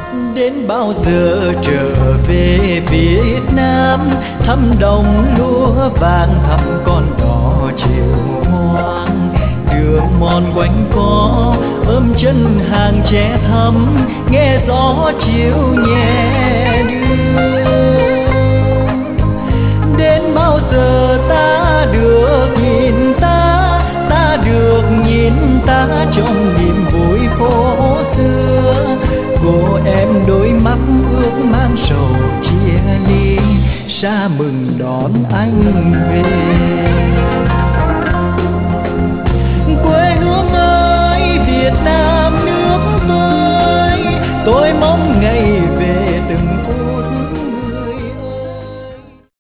Đến bao giờ trở về Việt Nam, thăm đồng lúa vàng thăm con đò chiều hoang. Đường mòn quanh co ôm chân hàng tre thắm, nghe gió chiều nhẹ đưa. Đến bao giờ ta được nhìn ta được nhìn ta trong niềm vui phố xưa. Cô em đôi mắt ước mang sầu chia ly, xa mừng đón anh về.